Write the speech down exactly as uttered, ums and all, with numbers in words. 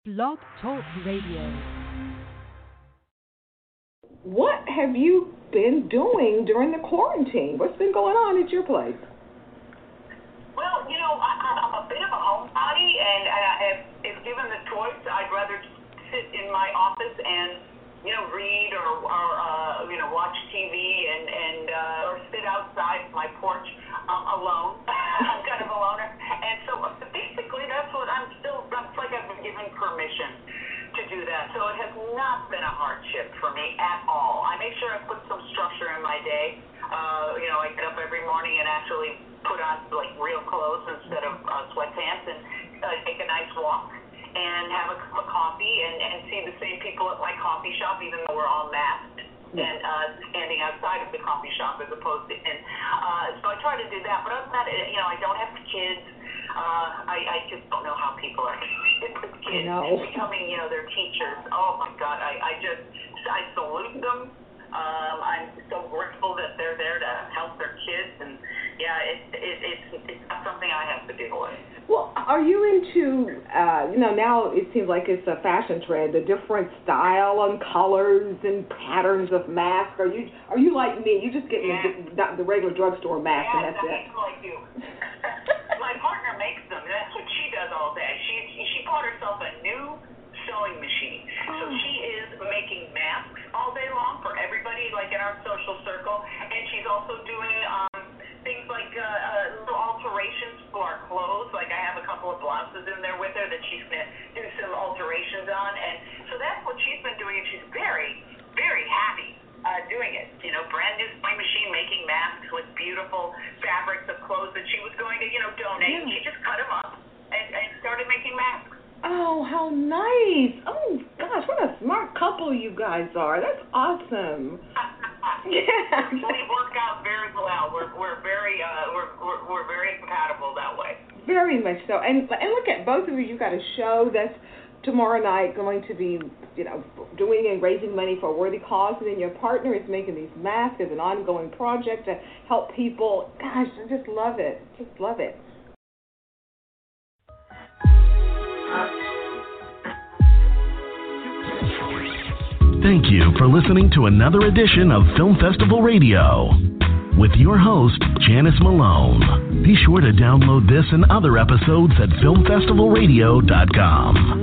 Blog Talk Radio. What have you been doing during the quarantine? What's been going on at your place? Well, you know, I, I'm a bit of a homebody, and uh, if, if given the choice, I'd rather sit in my office and, you know, read or, or uh, you know, watch T V and, and uh, or sit outside my porch um, alone. I'm kind of a loner. And so basically that's what I'm still, that's like I've been given permission to do that. So it has not been a hardship for me at all. I make sure I put some structure in my day. Uh, you know, I get up every morning and actually put on like real clothes instead of uh, sweatpants and uh, take a nice walk and have a cup of coffee and, and see the same people at my coffee shop, even though we're all masked and uh, standing outside of the coffee shop as opposed to, and uh, so I try to do that. But other than that, you know, I don't have kids. Uh, I, I just don't know how people are with kids becoming, you know, their teachers. Oh my God, I, I just, I salute them. Um, I'm so grateful that they're there to help their kids, and yeah, it, it, it's it's not something I have to deal with. Well, are you into, uh, you know, now it seems like it's a fashion trend, the different style and colors and patterns of masks. Are you are you like me? You just get yeah. the, the regular drugstore mask yeah, and that's it. Yeah, like you. My partner makes them. That's what she does all day. She she bought herself a new sewing machine. Oh. So she is making masks all day long for everybody, like in our social circle, and she's also doing um, things like uh, uh, little alterations for our clothes. Like I have a couple of blouses in there with her that she's going to do some alterations on, and so that's what she's been doing, and she's very, very happy uh, doing it. You know, brand new sewing machine making masks with beautiful fabrics of clothes that she was going to, you know, donate. Yeah. And she just cut them up and, and started making masks. Oh, how nice. Oh, gosh, what a smart couple you guys are. That's awesome. Yeah. We work out very well. We're we're very uh we're, we're we're very compatible that way. Very much so. And and look at both of you. You got a show that's tomorrow night going to be, you know, doing and raising money for a worthy cause, and then your partner is making these masks as an ongoing project to help people. Gosh, I just love it. Just love it. Thank you for listening to another edition of Film Festival Radio with your host, Janice Malone. Be sure to download this and other episodes at film festival radio dot com.